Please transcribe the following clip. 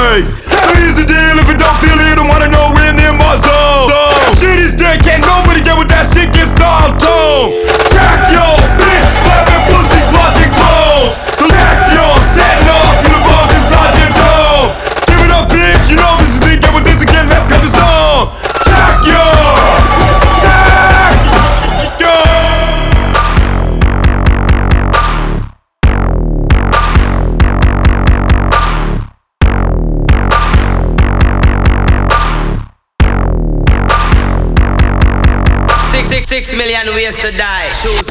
face. So here's the deal, if you don't feel it, don't wanna know when in my zone. Shit is dead, can't nobody get with that shit, get stalled tone. Track your bitch, slapping pussy, closet clothes. So track your setting off, you the balls inside your dome. Give it up, bitch, you know this is it, get with this again, left cause it's on. Track your Six million ways to die. Choose